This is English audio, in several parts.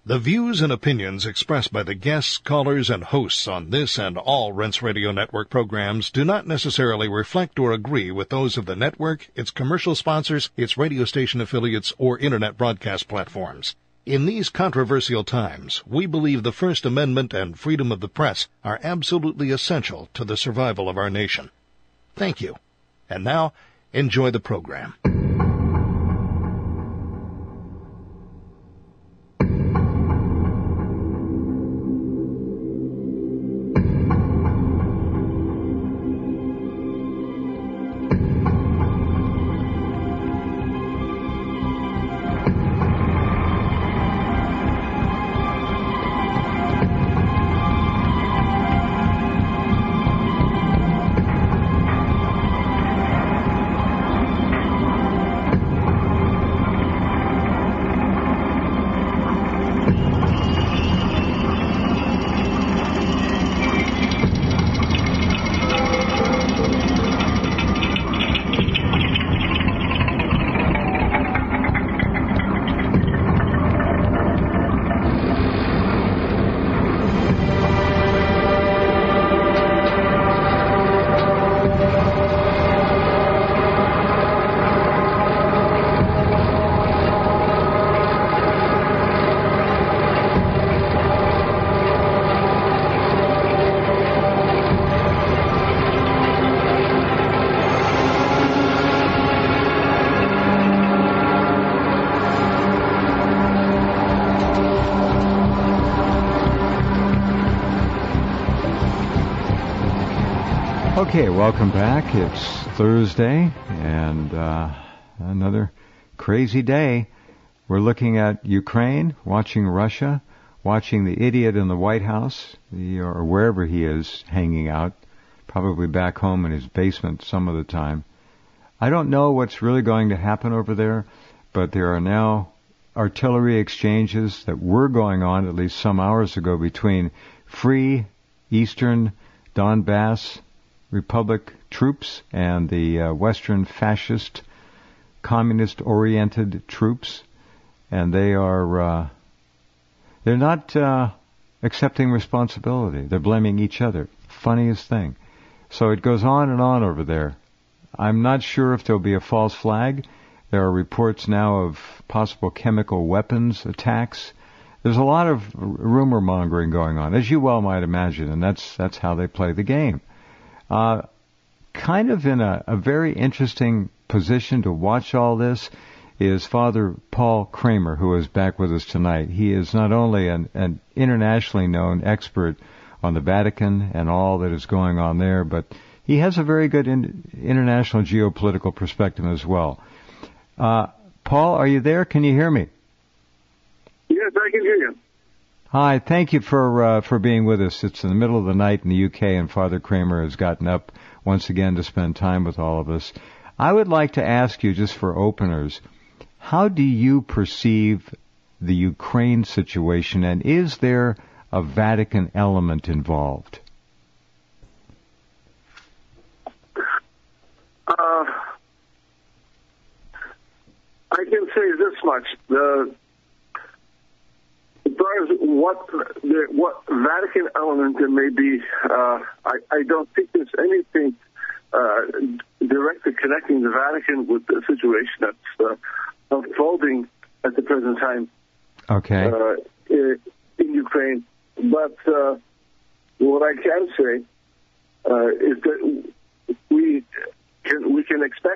The views and opinions expressed by the guests, callers, and hosts on this and all Rense Radio Network programs do not necessarily reflect or agree with those of the network, its commercial sponsors, its radio station affiliates, or Internet broadcast platforms. In these controversial times, we believe the First Amendment and freedom of the press are absolutely essential to the survival of our nation. Thank you. And now, enjoy the program. Okay, welcome back. It's Thursday, and another crazy day. We're looking at Ukraine, watching Russia, watching the idiot in the White House, or wherever he is hanging out, probably back home in his basement some of the time. I don't know what's really going to happen over there, but there are now artillery exchanges that were going on at least some hours ago between Free Eastern Donbass Republic troops and the Western fascist, communist-oriented troops, and they're not accepting responsibility. They're blaming each other. Funniest thing. So it goes on and on over there. I'm not sure if there'll be a false flag. There are reports now of possible chemical weapons attacks. There's a lot of rumor mongering going on, as you well might imagine, and that's how they play the game. Kind of in a very interesting position to watch all this is Father Paul Kramer, who is back with us tonight. He is not only an internationally known expert on the Vatican and all that is going on there, but he has a very good international geopolitical perspective as well. Paul, are you there? Can you hear me? Yes, I can hear you. Hi, thank you for being with us. It's in the middle of the night in the UK, and Father Kramer has gotten up once again to spend time with all of us. I would like to ask you, just for openers, how do you perceive the Ukraine situation, and is there a Vatican element involved? I can say this much. As far as what Vatican element there may be, I don't think there's anything directly connecting the Vatican with the situation that's unfolding at the present time. Okay. In Ukraine. But what I can say is that we can expect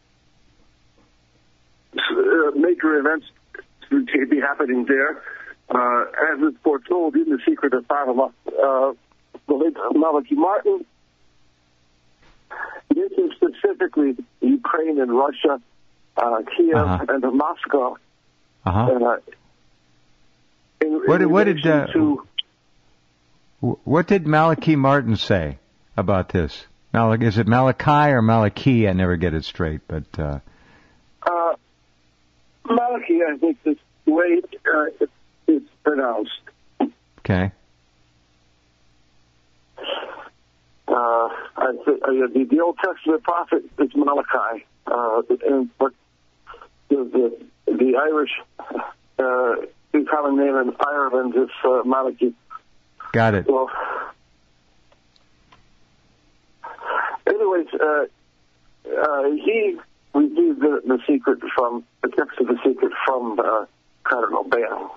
major events to be happening there. As is foretold in the Secret of Fatima, the late Malachi Martin, mentioned specifically Ukraine and Russia, Kiev and Moscow. What did Malachi Martin say about this? Is it Malachi or Malachi? I never get it straight, but Malachi, I think, is the way it's pronounced. Okay. The Old Testament prophet is Malachi, but the Irish is common name in Ireland is Malachy. Got it. Well, anyways, he received the secret from the text of the secret from Cardinal Bale.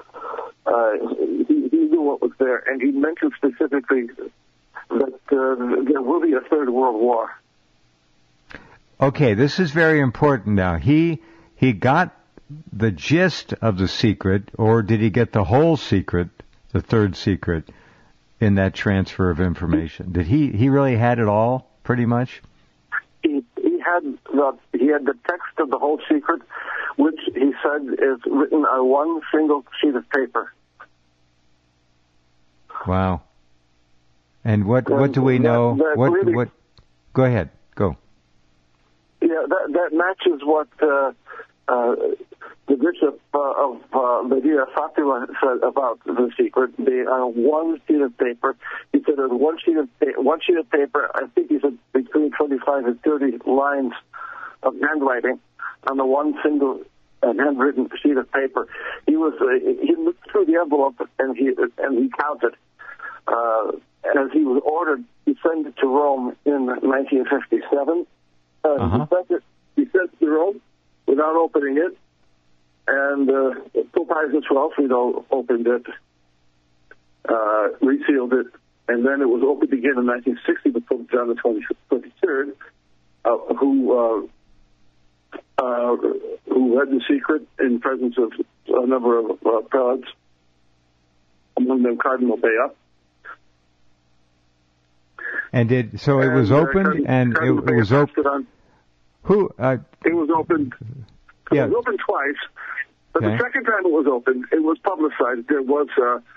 He knew what was there, and he mentioned specifically that there will be a third world war. Okay, this is very important now. He got the gist of the secret, or did he get the whole secret, the third secret, in that transfer of information? Did he really had it all, pretty much? He had the text of the whole secret, which he said is written on one single sheet of paper. Wow. And what do we know? What? Go ahead. Go. Yeah, that matches what the Bishop of Medina Fatima said about the secret. One sheet of paper. He said on one sheet of paper. I think he said between 25 and 30 lines of handwriting on the one single handwritten sheet of paper. He looked through the envelope and he counted. As he was ordered to send it to Rome in 1957. He sent it to Rome without opening it, and Pope Pius XII, opened it, resealed it, and then it was opened again in 1960 by Pope John the 23rd, who read the secret in presence of a number of prelates, among them Cardinal Bea. And it was opened, and it was open. Who? It was opened. Yeah. It was opened twice, but okay. The second time it was opened, it was publicized. There was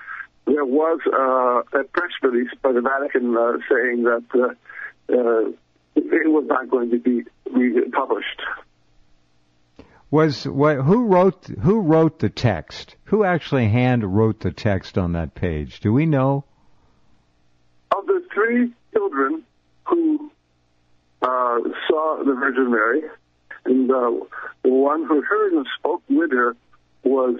a press release by the Vatican saying that it was not going to be republished. Who wrote the text? Who actually hand wrote the text on that page? Do we know? Of the three children who saw the Virgin Mary, and the one who heard and spoke with her was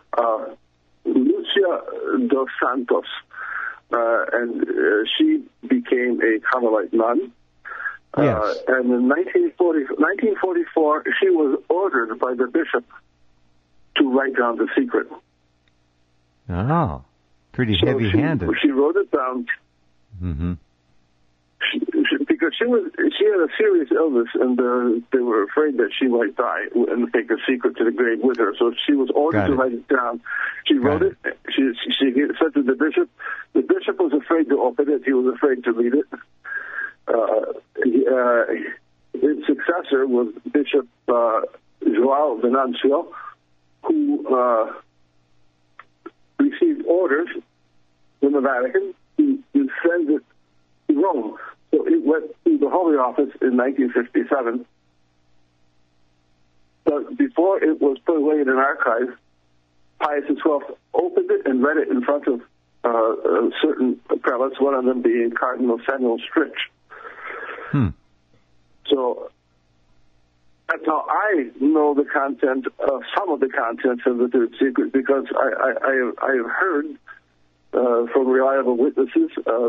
Lucia dos Santos, and she became a Carmelite nun. Yes. And in 1944, she was ordered by the bishop to write down the secret. Oh, pretty heavy-handed. She wrote it down. Mm-hmm. Because she had a serious illness, and they were afraid that she might die and take the secret to the grave with her. So she was ordered to write it down. She wrote it. She said to the bishop. The bishop was afraid to open it. He was afraid to read it. His successor was Bishop João Venancio, who received orders from the Vatican to send it to Rome. So it went to the Holy Office in 1957. But before it was put away in an archive, Pius XII opened it and read it in front of certain prelates, one of them being Cardinal Samuel Stritch. So that's how I know the content, some of the contents of the Third Secret, because I have heard from reliable witnesses,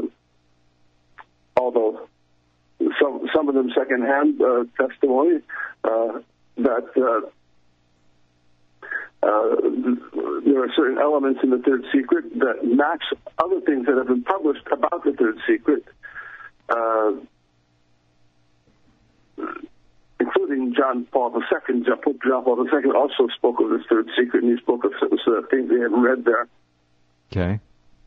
although some of them secondhand testimony, that there are certain elements in the Third Secret that match other things that have been published about the Third Secret, including John Paul II. Pope John Paul II also spoke of this Third Secret, and he spoke of things they had read there. Okay.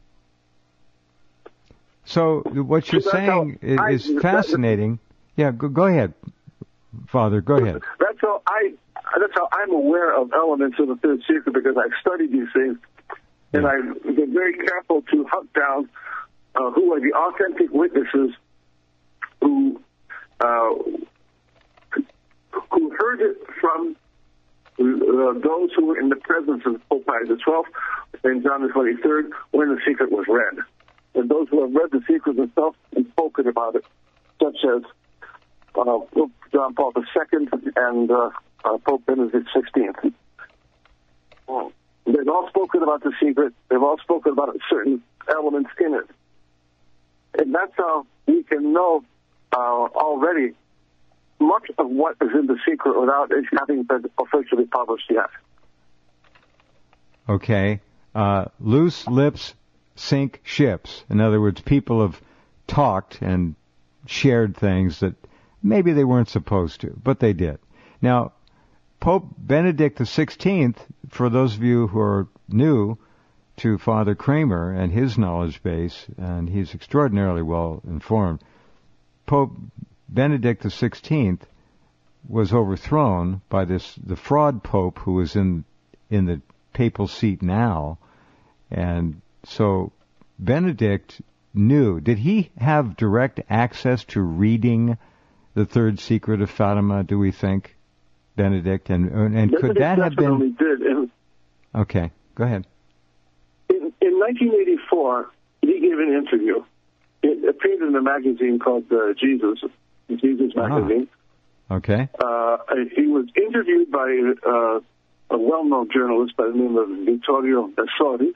So what you're saying is fascinating. Yeah, go ahead, Father. Go ahead. That's how I'm aware of elements of the Third Secret, because I've studied these things, and I've been very careful to hunt down who are the authentic witnesses who heard it from those who were in the presence of Pope Pius XII and John the 23rd when the secret was read, and those who have read the secret themselves and spoken about it, such as Pope John Paul II and Pope Benedict XVI. They've all spoken about the secret. They've all spoken about certain elements in it. And that's how we can know already much of what is in the secret without it having been officially published yet. Okay. Loose lips sink ships. In other words, people have talked and shared things that maybe they weren't supposed to, but they did. Now, Pope Benedict XVI, for those of you who are new to Father Kramer and his knowledge base, and he's extraordinarily well informed, Pope Benedict XVI was overthrown by the fraud pope who is in the papal seat now, and so Benedict knew. Did he have direct access to reading the Third Secret of Fatima, do we think, Benedict? And could that have been... Did. Okay, go ahead. In 1984, he gave an interview. It appeared in a magazine called Jesus Magazine. Okay. He was interviewed by a well-known journalist by the name of Vittorio Bessori.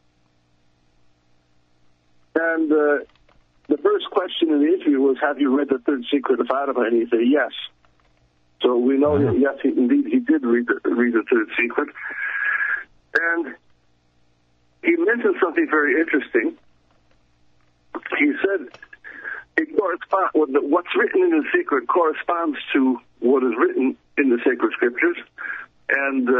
And the first question in the interview was, have you read the Third Secret of Fatima? And he said, yes. So we know that, yes, indeed, he did read the Third Secret. And he mentioned something very interesting. He said, what's written in the secret corresponds to what is written in the sacred scriptures and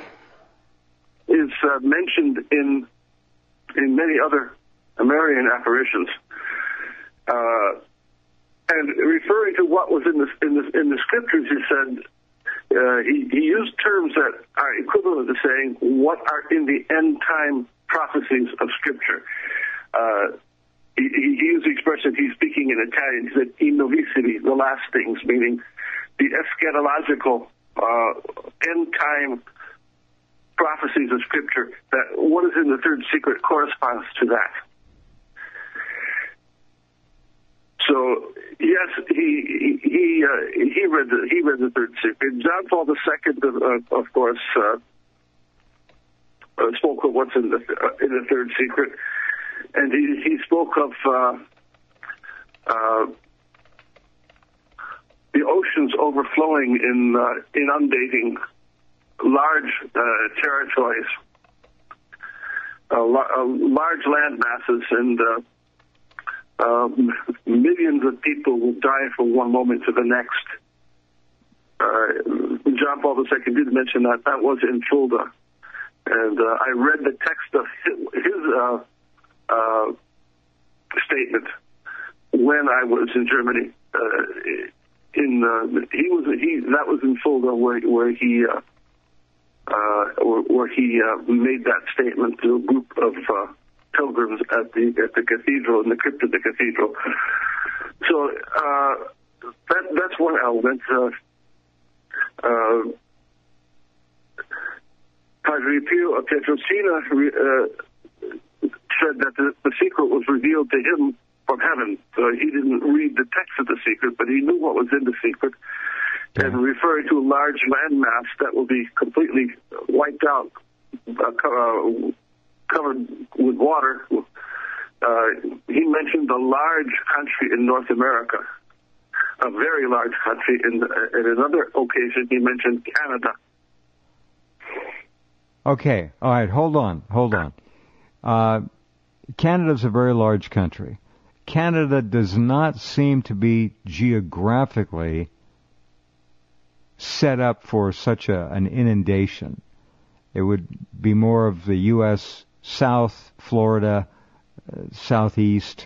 is mentioned in many other Marian apparitions. And referring to what was in the scriptures, he said he used terms that are equivalent to saying what are in the end time prophecies of Scripture. He used the expression, he's speaking in Italian, he said, I novissimi, the last things, meaning the eschatological end-time prophecies of Scripture, that what is in the Third Secret corresponds to that. So, yes, he read the Third Secret. John Paul II, of course, spoke of what's in the Third Secret. And he spoke of the oceans overflowing inundating large territories, large land masses, and millions of people will die from one moment to the next. John Paul II did mention that was in Fulda. And I read the text of his statement when I was in Germany. That was in Fulda where he made that statement to a group of pilgrims at the cathedral, in the crypt of the cathedral. So that's one element. Padre Pio Pietrosina said that the secret was revealed to him from heaven. So he didn't read the text of the secret, but he knew what was in the secret. Yeah. And referring to a large landmass that will be completely wiped out, covered with water, he mentioned a large country in North America, a very large country. And at another occasion, he mentioned Canada. Okay, all right, hold on. Canada's a very large country. Canada does not seem to be geographically set up for such an inundation. It would be more of the U.S. South, Florida, Southeast,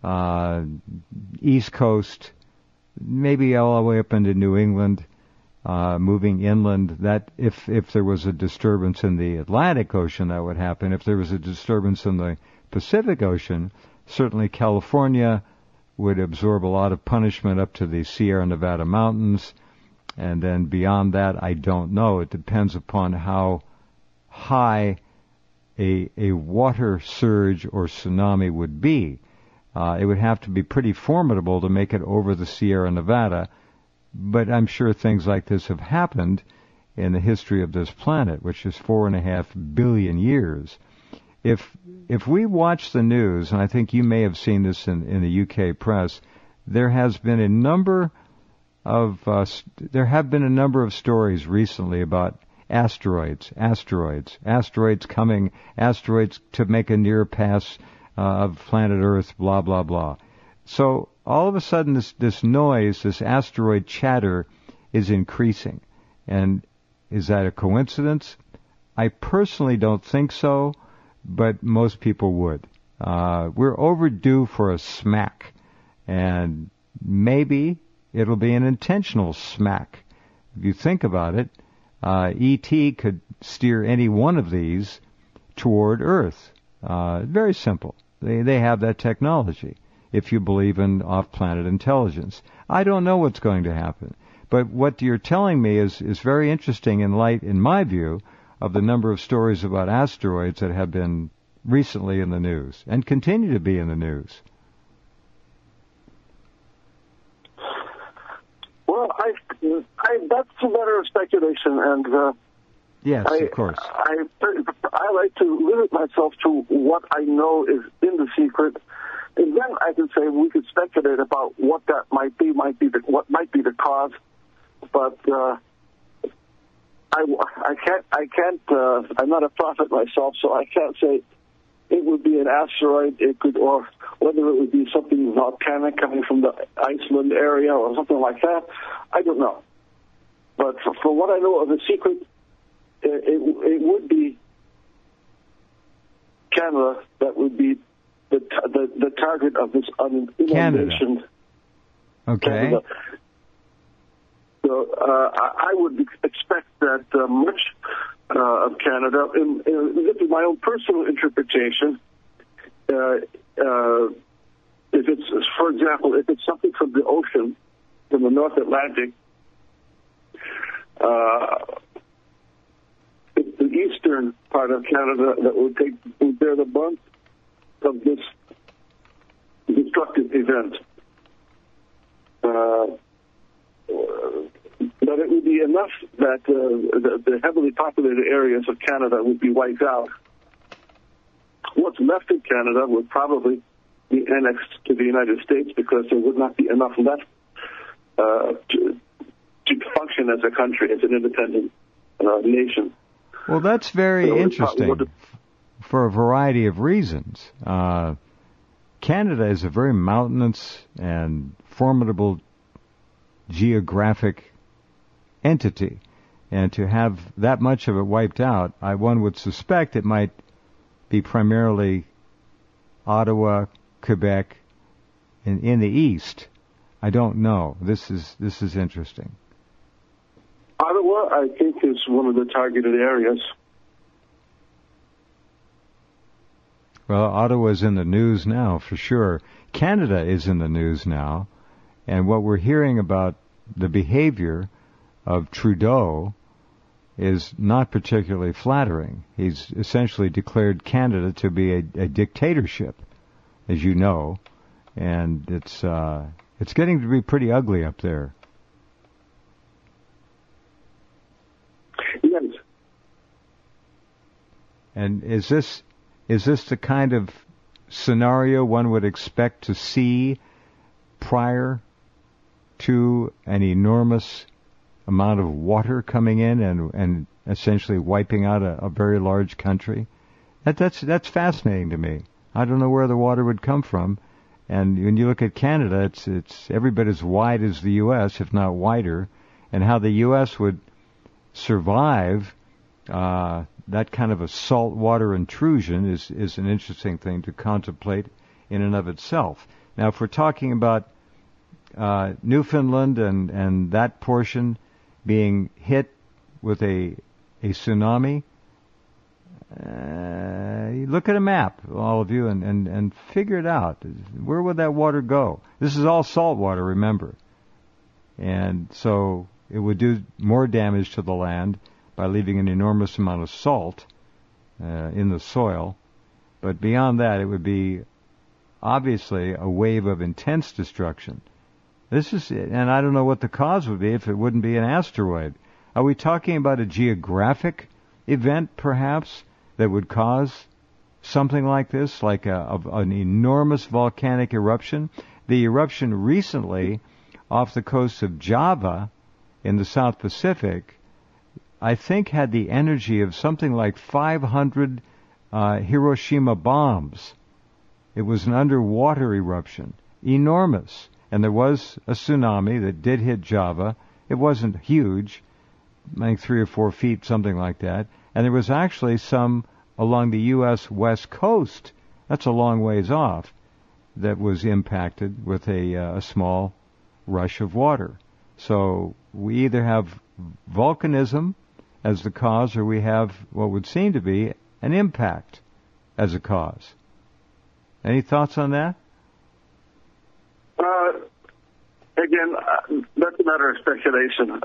East Coast, maybe all the way up into New England, moving inland. That if there was a disturbance in the Atlantic Ocean, that would happen. If there was a disturbance in the Pacific Ocean, certainly California would absorb a lot of punishment up to the Sierra Nevada mountains. And then beyond that, I don't know. It depends upon how high a water surge or tsunami would be. It would have to be pretty formidable to make it over the Sierra Nevada. But I'm sure things like this have happened, in the history of this planet, which is 4.5 billion years. If we watch the news, and I think you may have seen this in the UK press, there have been a number of stories recently about asteroids coming, asteroids to make a near pass of planet Earth, blah blah blah. So all of a sudden, this noise, this asteroid chatter, is increasing, and is that a coincidence? I personally don't think so, but most people would. We're overdue for a smack, and maybe it'll be an intentional smack. If you think about it, E.T. could steer any one of these toward Earth. Very simple. They have that technology, if you believe in off-planet intelligence. I don't know what's going to happen. But what you're telling me is very interesting in light, in my view, of the number of stories about asteroids that have been recently in the news and continue to be in the news. Well, that's a matter of speculation, and yes, of course. I like to limit myself to what I know is in the secret, and then I can say we could speculate about what that might be what might be the cause. But I can't. I'm not a prophet myself, so I can't say it would be an asteroid. It could, or whether it would be something volcanic coming from the Iceland area or something like that. I don't know. But from what I know of the secret, it would be Canada that would be the target of this inundation. Canada. Okay. Canada. So I would expect that much of Canada, this is my own personal interpretation, if it's, for example, if it's something from the ocean, from the North Atlantic, it's the eastern part of Canada that would bear the brunt of this destructive event. But it would be enough that the heavily populated areas of Canada would be wiped out. What's left of Canada would probably be annexed to the United States because there would not be enough left to function as a country, as an independent nation. Well, that's very interesting for a variety of reasons. Canada is a very mountainous and formidable geographic entity, and to have that much of it wiped out, one would suspect it might be primarily Ottawa, Quebec, in the east. I don't know. This is interesting. Ottawa, I think, is one of the targeted areas. Well, Ottawa's in the news now, for sure. Canada is in the news now, and what we're hearing about the behavior of Trudeau is not particularly flattering. He's essentially declared Canada to be a dictatorship, as you know, and it's getting to be pretty ugly up there. Yes. And is this the kind of scenario one would expect to see prior to an enormous amount of water coming in and essentially wiping out a very large country? That's fascinating to me. I don't know where the water would come from. And when you look at Canada, it's every bit as wide as the U.S., if not wider. And how the U.S. would survive that kind of a saltwater intrusion is an interesting thing to contemplate in and of itself. Now, if we're talking about Newfoundland and that portion being hit with a tsunami, look at a map, all of you, and figure it out. Where would that water go? This is all salt water, remember. And so it would do more damage to the land by leaving an enormous amount of salt in the soil. But beyond that, it would be obviously a wave of intense destruction. And I don't know what the cause would be if it wouldn't be an asteroid. Are we talking about a geographic event, perhaps, that would cause something like this, like an enormous volcanic eruption? The eruption recently off the coast of Java in the South Pacific, I think, had the energy of something like 500 Hiroshima bombs. It was an underwater eruption, enormous. And there was a tsunami that did hit Java. It wasn't huge, I think 3 or 4 feet, something like that. And there was actually some along the U.S. West Coast, that's a long ways off, that was impacted with a small rush of water. So we either have volcanism as the cause, or we have what would seem to be an impact as a cause. Any thoughts on that? Again, that's a matter of speculation.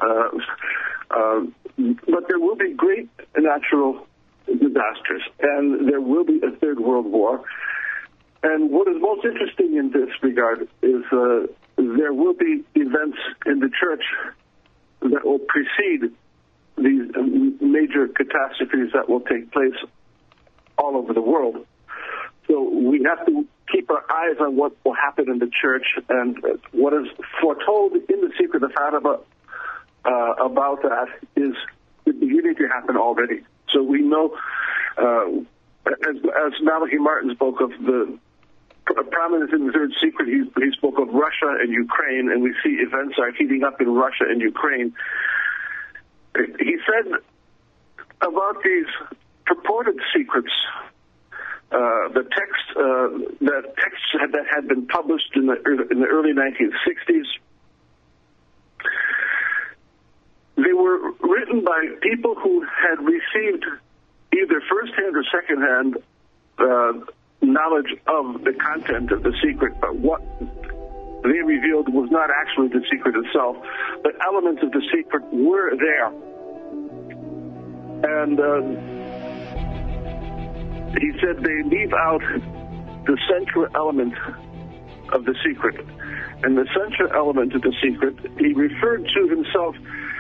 But there will be great natural disasters, and there will be a third world war. And what is most interesting in this regard is there will be events in the church that will precede these major catastrophes that will take place all over the world. So we have to keep our eyes on what will happen in the church, and what is foretold in the Secret of Fatima about that is beginning to happen already. So we know, as Malachi Martin spoke of the prominence in the third secret, he spoke of Russia and Ukraine, and we see events are heating up in Russia and Ukraine. He said about these purported secrets, the texts that had been published in the early 1960s, they were written by people who had received either first-hand or second-hand knowledge of the content of the secret, but what they revealed was not actually the secret itself, but elements of the secret were there. And he said they leave out the central element of the secret. And the central element of the secret, he referred to himself,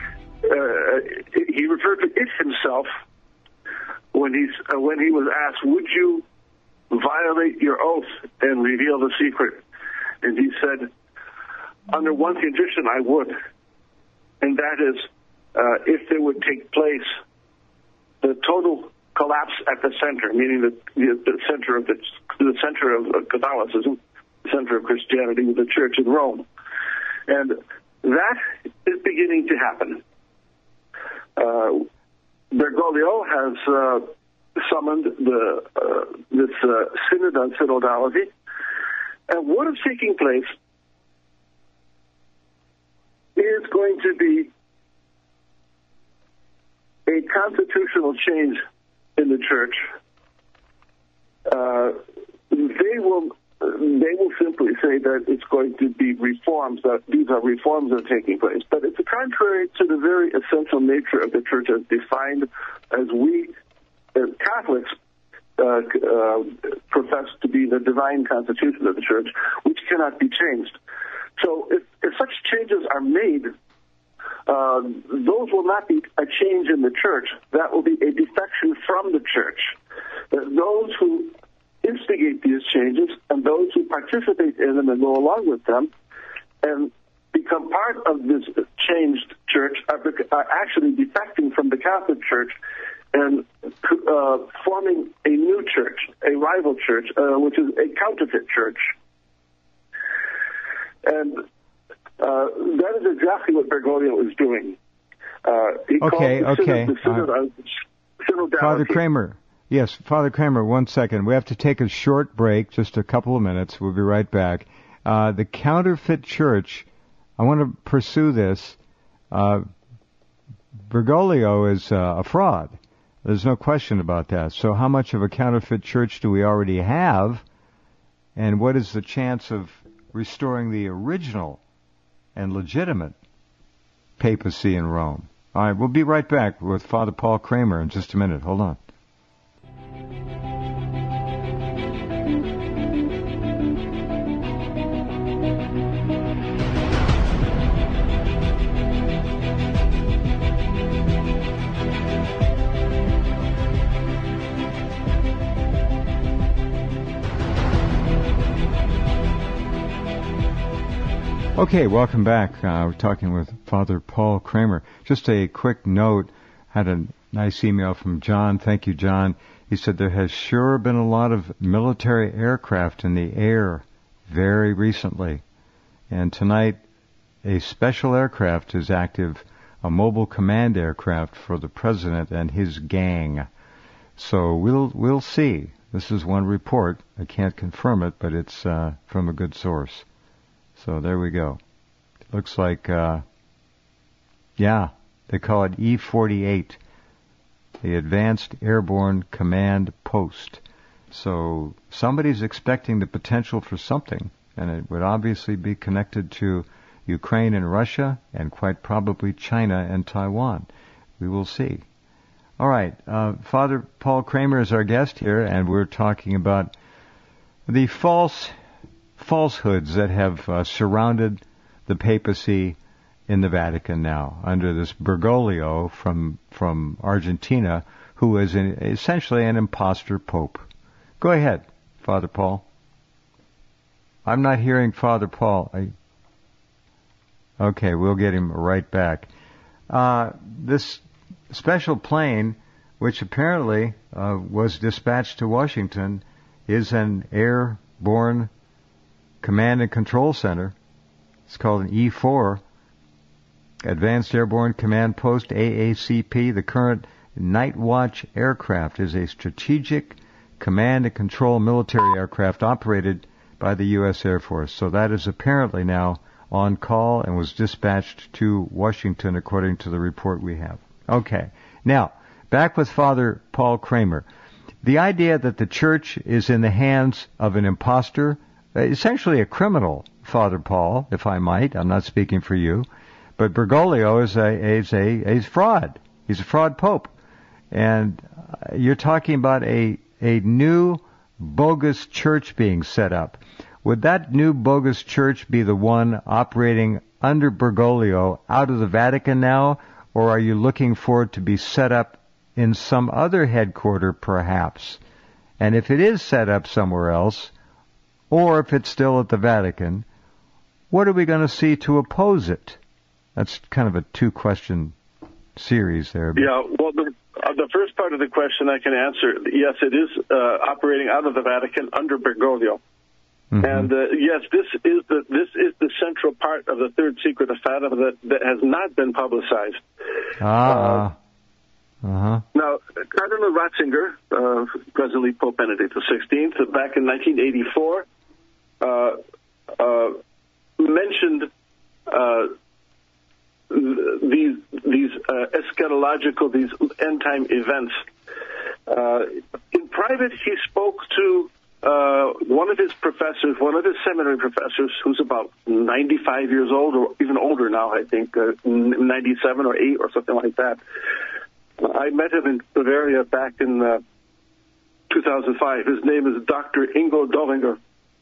he referred to it himself when he was asked, would you violate your oath and reveal the secret? And he said, under one condition I would, and that is if there would take place the total collapse at the center, meaning the center of Catholicism, the center of Christianity, with the Church in Rome, and that is beginning to happen. Bergoglio has summoned this synod on synodality, and what is taking place is going to be a constitutional change in the church. They will simply say that it's going to be reforms, that these are reforms that are taking place. But it's contrary to the very essential nature of the church as defined as we, as Catholics, profess to be the divine constitution of the church, which cannot be changed. So if such changes are made, those will not be a change in the church. That will be a defection from the church. Those who instigate these changes and those who participate in them and go along with them and become part of this changed church are actually defecting from the Catholic Church and forming a new church, a rival church, which is a counterfeit church. And that is exactly what Bergoglio is doing. Father Kramer. Yes, Father Kramer, 1 second. We have to take a short break, just a couple of minutes. We'll be right back. The counterfeit church, I want to pursue this. Bergoglio is a fraud. There's no question about that. So how much of a counterfeit church do we already have? And what is the chance of restoring the original and legitimate papacy in Rome? All right, we'll be right back with Father Paul Kramer in just a minute. Hold on. Okay, welcome back. We're talking with Father Paul Kramer. Just a quick note, had a nice email from John. Thank you, John. He said there has sure been a lot of military aircraft in the air very recently. And tonight, a special aircraft is active, a mobile command aircraft for the president and his gang. So we'll see. This is one report. I can't confirm it, but it's from a good source. So there we go. Looks like, they call it E-48, the Advanced Airborne Command Post. So somebody's expecting the potential for something, and it would obviously be connected to Ukraine and Russia, and quite probably China and Taiwan. We will see. All right, Father Paul Kramer is our guest here, and we're talking about the falsehoods that have surrounded the papacy in the Vatican now, under this Bergoglio from Argentina, who is essentially an imposter pope. Go ahead, Father Paul. I'm not hearing Father Paul. Okay, we'll get him right back. This special plane, which apparently was dispatched to Washington, is an airborne command and control center. It's called an E-4, Advanced Airborne Command Post, AACP. The current Night Watch aircraft is a strategic command and control military aircraft operated by the U.S. Air Force. So that is apparently now on call and was dispatched to Washington, according to the report we have. Okay. Now, back with Father Paul Kramer. The idea that the church is in the hands of an imposter, essentially a criminal, Father Paul, if I might. I'm not speaking for you. But Bergoglio is a fraud. He's a fraud pope. And you're talking about a new bogus church being set up. Would that new bogus church be the one operating under Bergoglio out of the Vatican now, or are you looking for it to be set up in some other headquarter, perhaps? And if it is set up somewhere else, or if it's still at the Vatican, what are we going to see to oppose it? That's kind of a two-question series there. Yeah, well, the first part of the question I can answer. Yes, it is operating out of the Vatican under Bergoglio. Mm-hmm. And yes, this is the central part of the third secret of Fatima that has not been publicized. Now, Cardinal Ratzinger, presently Pope Benedict XVI, back in 1984, mentioned these eschatological, these end-time events. In private, he spoke to one of his professors, one of his seminary professors, who's about 95 years old, or even older now, I think, 97 or 8 or something like that. I met him in Bavaria back in 2005. His name is Dr. Ingo Dollinger.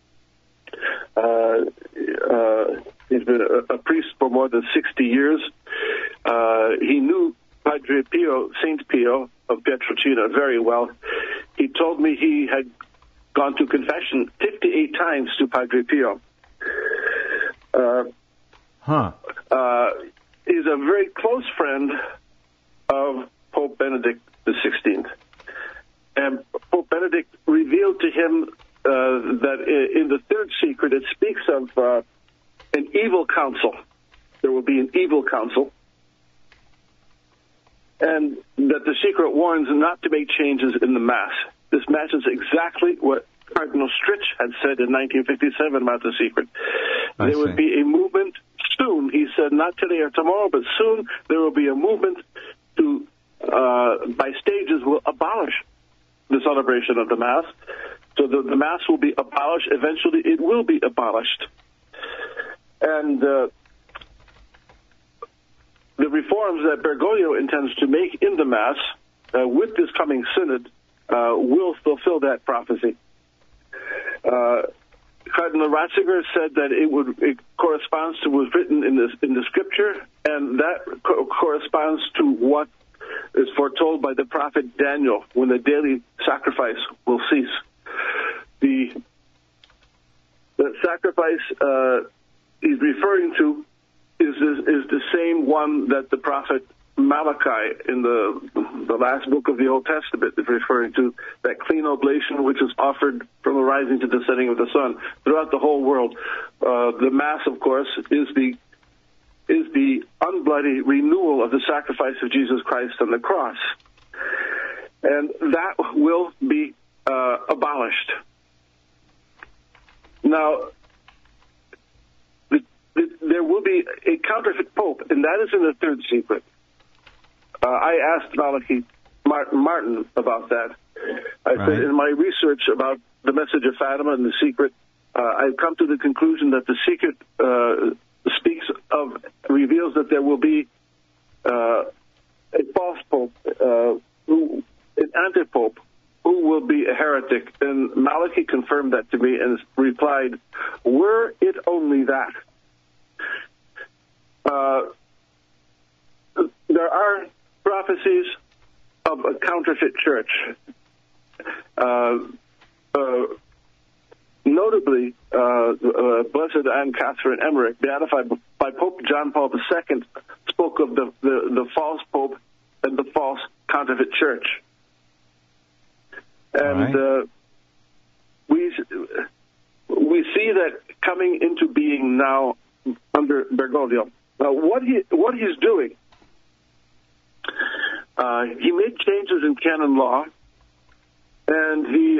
He's been a priest for more than 60 years. He knew Padre Pio, Saint Pio of Pietrelcina very well. He told me he had gone to confession 58 times to Padre Pio. He's a very close friend of Pope Benedict XVI. And Pope Benedict revealed to him that in the third secret it speaks of an evil council. There will be an evil council. And that the secret warns not to make changes in the Mass. This matches exactly what Cardinal Stritch had said in 1957 about the secret. There would be a movement soon. He said, not today or tomorrow, but soon there will be a movement to, by stages, will abolish the celebration of the Mass. So the Mass will be abolished. Eventually it will be abolished. And the reforms that Bergoglio intends to make in the Mass with this coming synod will fulfill that prophecy. Cardinal Ratzinger said that it corresponds to what was written in the Scripture, and that corresponds to what is foretold by the prophet Daniel when the daily sacrifice will cease. The sacrifice he's referring to is the same one that the prophet Malachi in the last book of the Old Testament is referring to, that clean oblation which is offered from the rising to the setting of the sun throughout the whole world. The Mass, of course, is the unbloody renewal of the sacrifice of Jesus Christ on the cross. And that will be abolished. Now, there will be a counterfeit pope, and that is in the third secret. I asked Malachi Martin about that. I said, in my research about the message of Fatima and the secret, I've come to the conclusion that the secret reveals that there will be a false pope, an anti-pope, who will be a heretic. And Malachi confirmed that to me and replied, were it only that. There are prophecies of a counterfeit church. Notably, Blessed Anne Catherine Emmerich, beatified by Pope John Paul II, spoke of the false pope and the false counterfeit church. And we see that coming into being now under Bergoglio. Now, what he's doing, he made changes in canon law, and he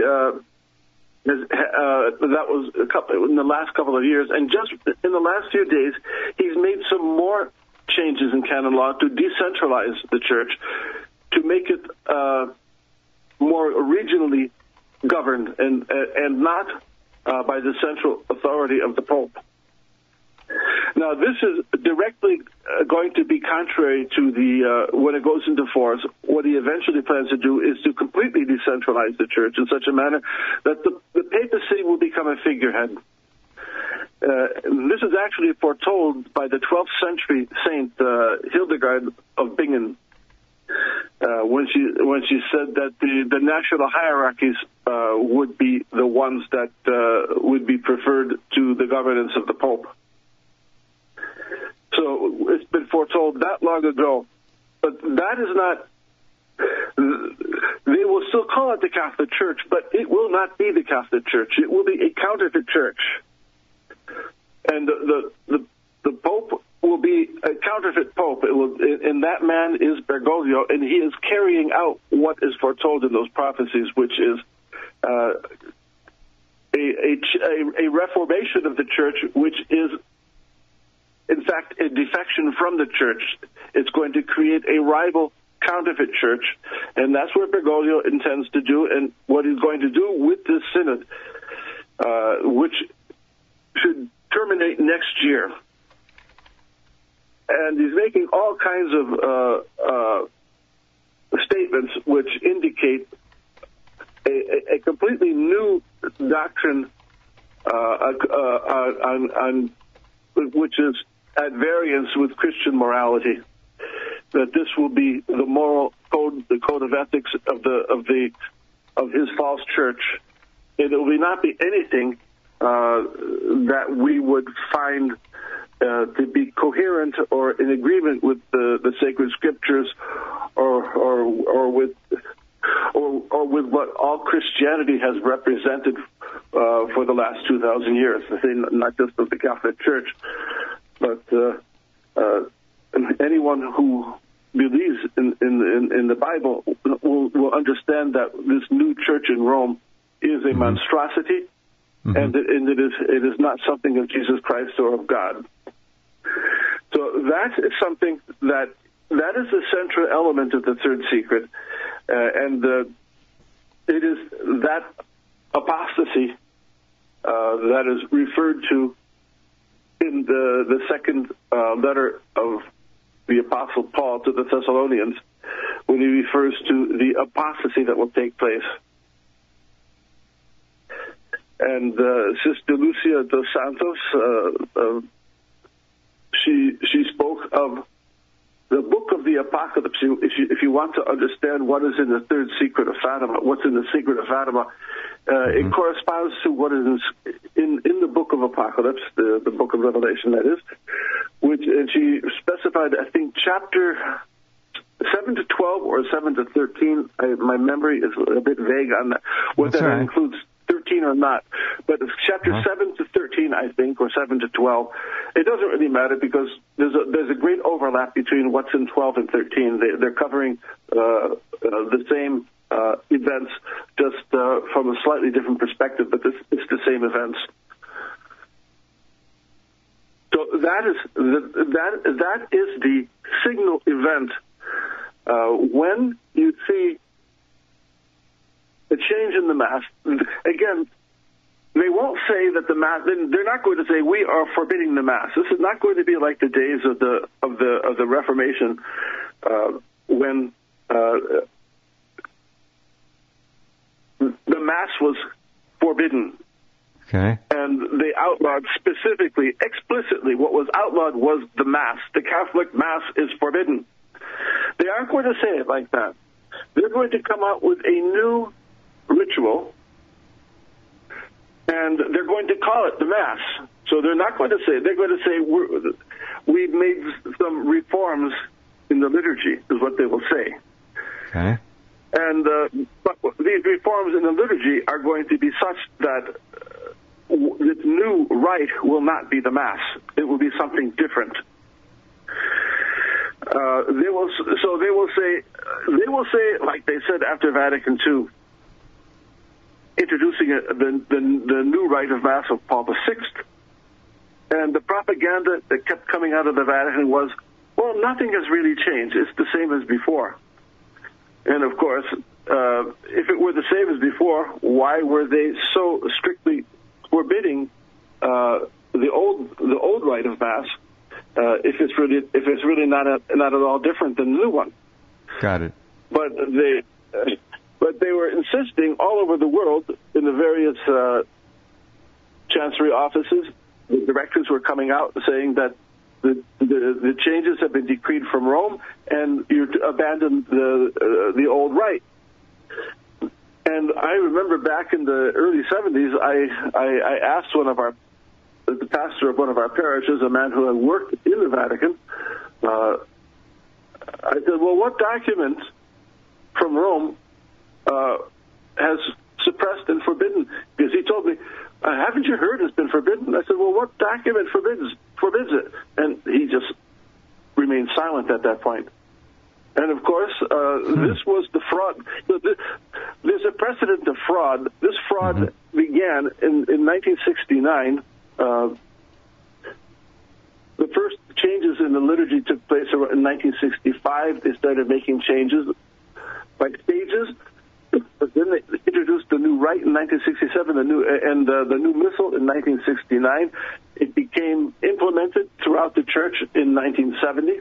that was in the last couple of years, and just in the last few days, he's made some more changes in canon law to decentralize the church, to make it more regionally governed and not by the central authority of the Pope. Now, this is directly going to be contrary to the, when it goes into force, what he eventually plans to do is to completely decentralize the church in such a manner that the papacy will become a figurehead. This is actually foretold by the 12th century saint Hildegard of Bingen, when she said that the national hierarchies would be the ones that would be preferred to the governance of the Pope. So it's been foretold that long ago, but that is not. They will still call it the Catholic Church, but it will not be the Catholic Church. It will be a counterfeit church, and the Pope will be a counterfeit Pope. It will, and that man is Bergoglio, and he is carrying out what is foretold in those prophecies, which is a reformation of the church, which is, in fact, a defection from the church. It's going to create a rival counterfeit church, and that's what Bergoglio intends to do, and what he's going to do with this synod, which should terminate next year. And he's making all kinds of statements which indicate a completely new doctrine, which is at variance with Christian morality. That this will be the moral code, the code of ethics of his false church. It will not be anything that we would find to be coherent or in agreement with the sacred scriptures, or with what all Christianity has represented for the last 2,000 years. Not just of the Catholic Church, but anyone who believes in the Bible will understand that this new church in Rome is a monstrosity, and it is not something of Jesus Christ or of God. So that is something that is the central element of the third secret, and it is that apostasy that is referred to in the second letter of the Apostle Paul to the Thessalonians, when he refers to the apostasy that will take place. And Sister Lucia dos Santos, she spoke of the book of the Apocalypse. If you want to understand what is in the third secret of Fatima, what's in the secret of Fatima, it corresponds to what is in the book of of Apocalypse, the book of Revelation, that is, and she specified, I think, chapter 7 to 12 or 7 to 13. My memory is a bit vague on that, whether that includes 13 or not. But it's chapter 7 to 13, I think, or 7 to 12. It doesn't really matter because there's a great overlap between what's in 12 and 13. They're covering the same events, just from a slightly different perspective, but it's the same events. So that is the signal event. When you see a change in the Mass, again, they won't say that the Mass. They're not going to say we are forbidding the Mass. This is not going to be like the days of the Reformation, when the Mass was forbidden. Okay. And they outlawed specifically, explicitly, what was outlawed was the Mass. The Catholic Mass is forbidden. They aren't going to say it like that. They're going to come out with a new ritual, and they're going to call it the Mass. So they're not going to say, they're going to say, we've made some reforms in the liturgy, is what they will say. Okay. And but these reforms in the liturgy are going to be such that this new rite will not be the Mass. It will be something different. They will say, like they said after Vatican II, introducing the new rite of Mass of Paul VI, and the propaganda that kept coming out of the Vatican was, well, nothing has really changed. It's the same as before. And of course, if it were the same as before, why were they so strictly forbidding the old rite of Mass? If it's really not at all different than the new one. Got it. But they were insisting all over the world in the various chancery offices. The directors were coming out saying that the changes have been decreed from Rome, and you abandon the old rite. And I remember back in the early 70s, I asked the pastor of one of our parishes, a man who had worked in the Vatican, I said, well, what document from Rome has suppressed and forbidden? Because he told me, haven't you heard it's been forbidden? I said, well, what document forbids it? And he just remained silent at that point. And of course, this was the fraud. There's a precedent of fraud. This fraud began in 1969. The first changes in the liturgy took place in 1965. They started making changes by stages. But then they introduced the new rite in 1967, the new missal in 1969. It became implemented throughout the church in 1970.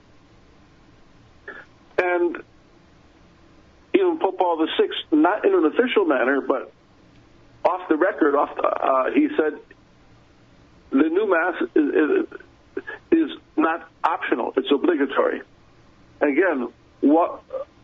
And even Pope Paul VI, not in an official manner, but off the record, he said, the new Mass is not optional; it's obligatory. Again, what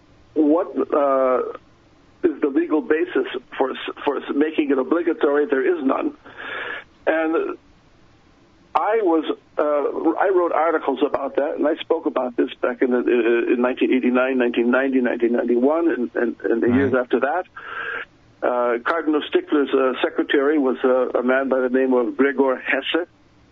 is the legal basis for making it obligatory? There is none. And I wrote articles about that, and I spoke about this back in 1989, 1990, 1991, and the years after that. Cardinal Stickler's secretary was a man by the name of Gregor Hesse.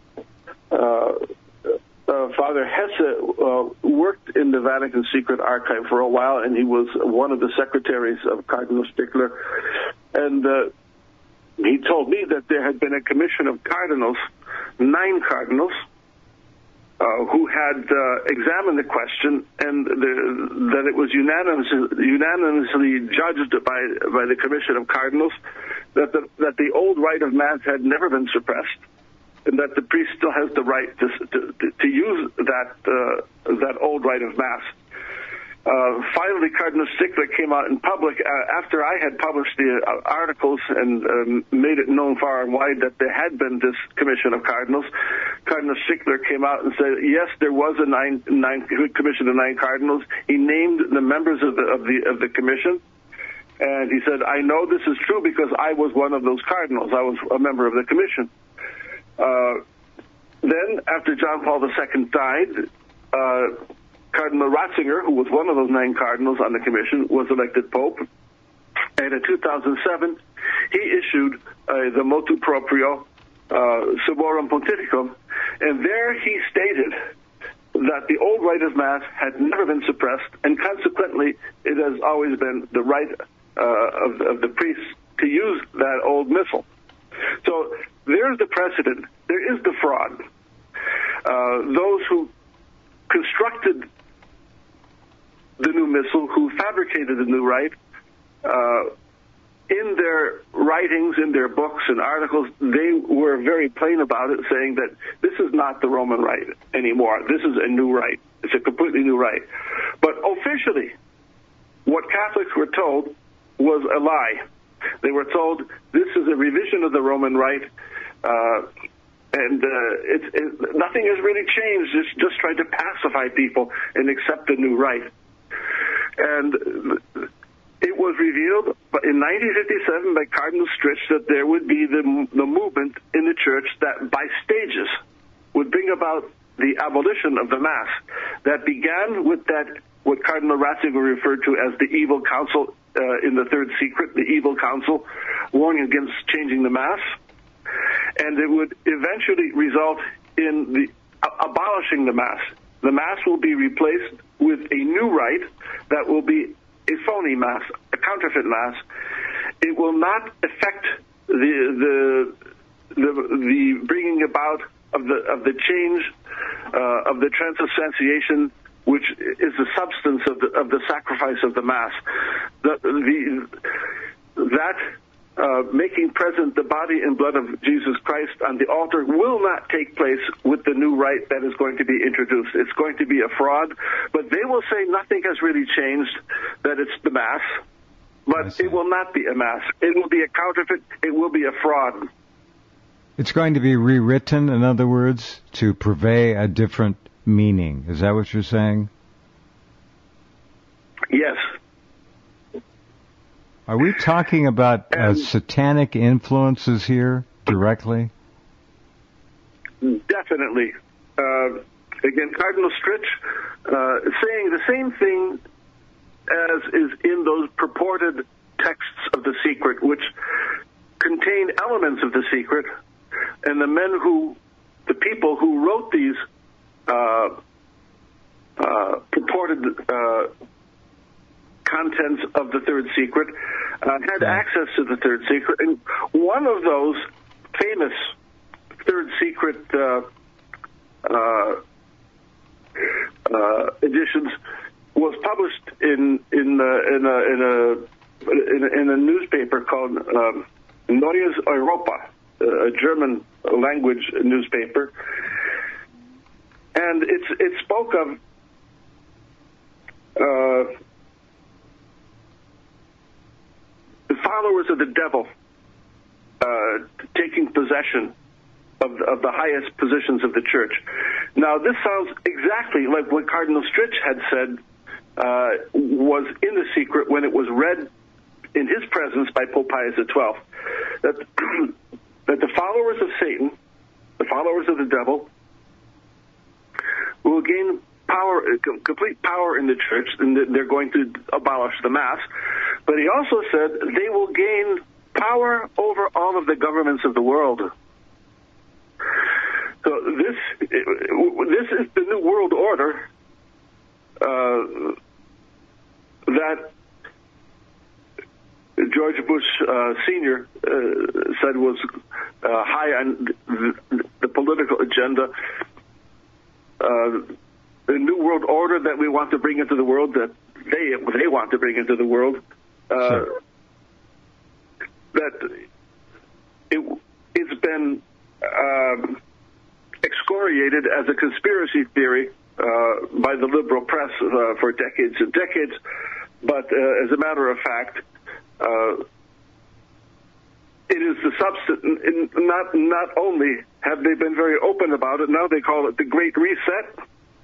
Father Hesse worked in the Vatican Secret Archive for a while, and he was one of the secretaries of Cardinal Stickler. And he told me that there had been a commission of cardinals, 9 cardinals, who had examined the question, and that it was unanimously judged by the commission of cardinals that the old rite of Mass had never been suppressed, and that the priest still has the right to use that old rite of Mass. Finally, Cardinal Stickler came out in public after I had published the articles and made it known far and wide that there had been this commission of cardinals. Cardinal Stickler came out and said, yes, there was a commission of 9 cardinals. He named the members of the commission, and he said, I know this is true because I was one of those cardinals. I was a member of the commission. Then, after John Paul II died, Cardinal Ratzinger, who was one of those 9 cardinals on the commission, was elected Pope. And in 2007, he issued the Motu Proprio Sumorum Pontificum, and there he stated that the old rite of Mass had never been suppressed, and consequently, it has always been the right of the priests to use that old missal. So there's the precedent. There is the fraud. Those who constructed the new missal, who fabricated the new rite, in their writings, in their books and articles, they were very plain about it, saying that this is not the Roman rite anymore. This is a new rite. It's a completely new rite. But officially, what Catholics were told was a lie. They were told this is a revision of the Roman rite, and nothing has really changed. It's just trying to pacify people and accept the new rite. And it was revealed in 1957 by Cardinal Stritch that there would be the movement in the Church that by stages would bring about the abolition of the Mass. That began with that, what Cardinal Ratzinger referred to as the evil council in the Third Secret, the evil council, warning against changing the Mass. And it would eventually result in the abolishing the Mass. The Mass will be replaced with a new rite that will be a phony Mass, a counterfeit Mass. It will not affect the bringing about of the change of the transubstantiation, which is the substance of the sacrifice of the Mass. Making present the body and blood of Jesus Christ on the altar will not take place with the new rite that is going to be introduced. It's going to be a fraud, but they will say nothing has really changed, that it's the Mass, but it will not be a Mass. It will be a counterfeit. It will be a fraud. It's going to be rewritten, in other words, to purvey a different meaning. Is that what you're saying? Yes. Are we talking about satanic influences here directly? Definitely. Again, Cardinal Stritch saying the same thing as is in those purported texts of the secret, which contain elements of the secret, and the people who wrote these purported contents of the Third Secret had access to the Third Secret, and one of those famous Third Secret editions was published in a newspaper called Neues Europa, a German language newspaper, and it spoke of the followers of the devil taking possession of the highest positions of the Church. Now, this sounds exactly like what Cardinal Stritch had said was in the secret when it was read in his presence by Pope Pius XII, that the followers of Satan, the followers of the devil, will gain power, complete power in the Church, and they're going to abolish the Mass. But he also said they will gain power over all of the governments of the world. So this is the new world order that George Bush Sr. Said was high on the political agenda. The new world order that we want to bring into the world, that they want to bring into the world, sure. That it's been excoriated as a conspiracy theory by the liberal press for decades and decades. But as a matter of fact, it is the substance. Not only have they been very open about it, now they call it the Great Reset.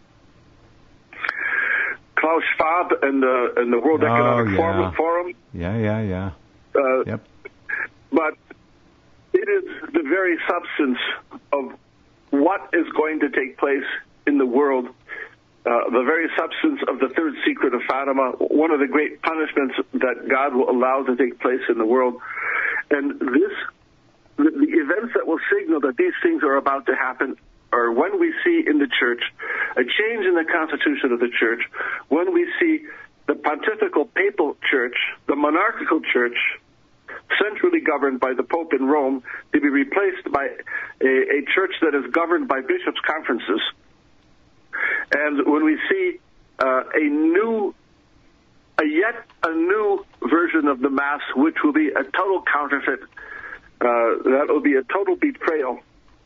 Klaus Schwab and the World Economic Forum. Yeah. But It is the very substance of what is going to take place in the world, the very substance of the third secret of Fatima, one of the great punishments that God will allow to take place in the world. And the events that will signal that these things are about to happen are when we see in the church a change in the constitution of the church, when we see the pontifical papal church, the monarchical church, centrally governed by the Pope in Rome, to be replaced by a church that is governed by bishops' conferences. And when we see yet a new version of the Mass, which will be a total counterfeit, that will be a total betrayal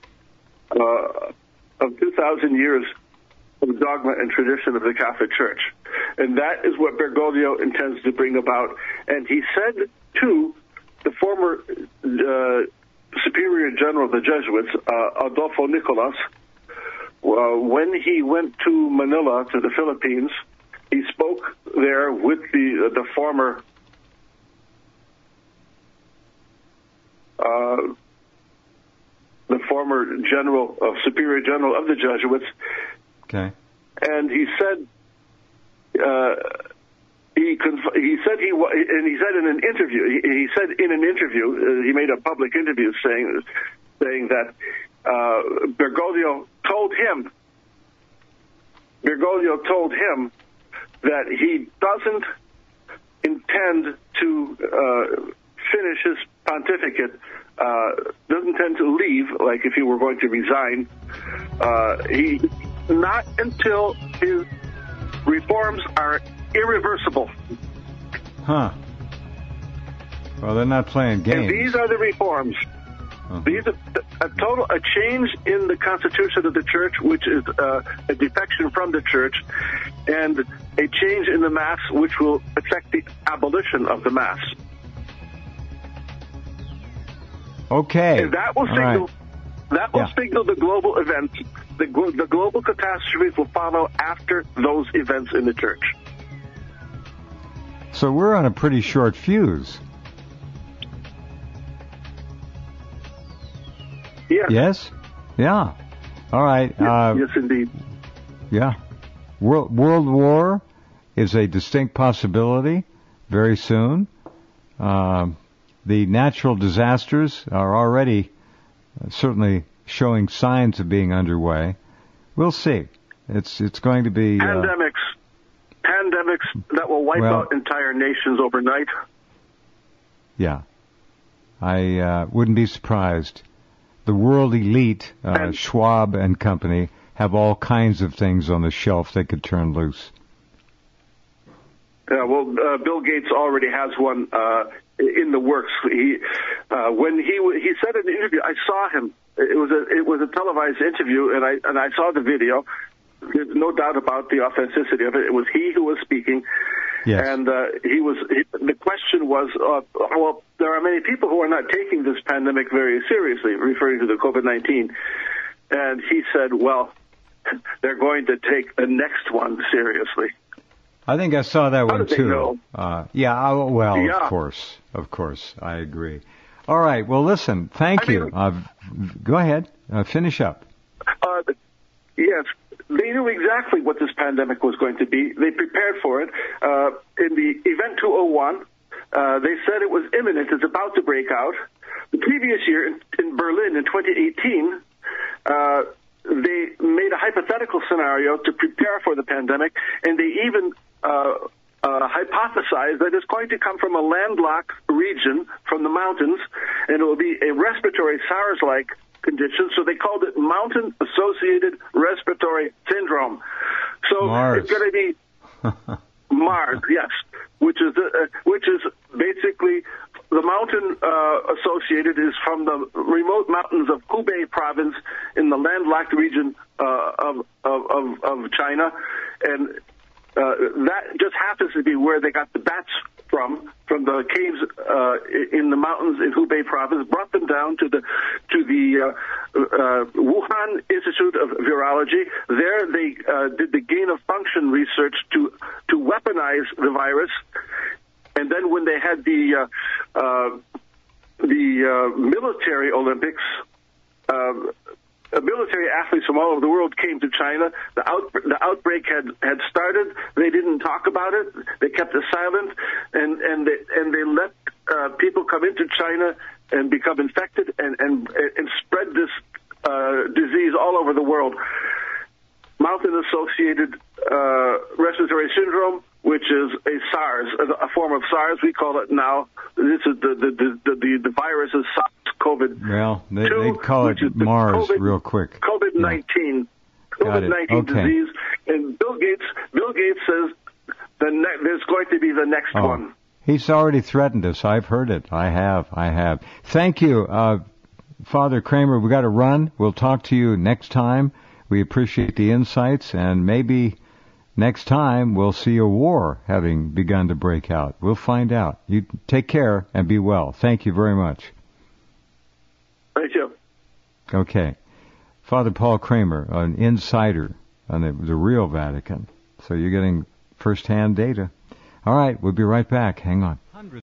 of 2,000 years of dogma and tradition of the Catholic Church. And that is what Bergoglio intends to bring about. And he said to the former Superior General of the Jesuits, Adolfo Nicolas, when he went to Manila, to the Philippines, he spoke there with the former Superior General of the Jesuits. Okay. And he said he said in an interview he made a public interview saying that Bergoglio told him that he doesn't intend to finish his pontificate, doesn't intend to leave, like if he were going to resign. Not until his reforms are irreversible. Huh. Well, they're not playing games. And these are the reforms. Uh-huh. These are a change in the constitution of the church, which is a defection from the church, and a change in the Mass, which will affect the abolition of the Mass. Okay. And that will signal. That will signal the global events. The global catastrophes will follow after those events in the church. So we're on a pretty short fuse. Yes. Yes? Yeah. All right. Yes, indeed. Yeah. World war is a distinct possibility very soon. The natural disasters are already certainly showing signs of being underway. We'll see. It's going to be pandemics that will wipe out entire nations overnight. Yeah, I wouldn't be surprised. The world elite, Schwab and company, have all kinds of things on the shelf they could turn loose. Bill Gates already has one in the works. He said in the interview, I saw him. It was a televised interview, and I saw the video. There's no doubt about the authenticity of it. It was he who was speaking. Yes. And the question was, well, there are many people who are not taking this pandemic very seriously, referring to the COVID-19. And he said, well, they're going to take the next one seriously. I think I saw that one too. Know? Of course, I agree. All right, well, listen, thank you. Go ahead, finish up. Yes, they knew exactly what this pandemic was going to be. They prepared for it. In the Event 201, they said it was imminent, it's about to break out. The previous year, in Berlin in 2018, they made a hypothetical scenario to prepare for the pandemic, and they even hypothesized that it's going to come from a landlocked region from the mountains, and it will be a respiratory SARS-like condition, so they called it mountain-associated respiratory syndrome. So Mars. It's going to be Mars, yes, which is basically the mountain associated is from the remote mountains of Hubei province in the landlocked region of China, and that just happens to be where they got the bats from the caves in the mountains in Hubei province, brought them down to the Wuhan Institute of Virology. There they did the gain of function research to weaponize the virus, and then when they had the the military Olympics, military athletes from all over the world came to China. The outbreak had started. They didn't talk about it. They kept it silent, and they let people come into China and become infected and spread this disease all over the world. Mountain-associated respiratory syndrome, which is a SARS, a form of SARS. We call it now. This is the virus is SARS-CoV-2. Well, they call it Mars real quick. COVID-19. Yeah. COVID-19 disease. And Bill Gates says there's going to be the next one. He's already threatened us. I've heard it. I have. Thank you, Father Kramer. We got to run. We'll talk to you next time. We appreciate the insights, and maybe next time we'll see a war having begun to break out. We'll find out. You take care and be well. Thank you very much. Thank you. Okay. Father Paul Kramer, an insider on the real Vatican. So you're getting first-hand data. All right, we'll be right back. Hang on.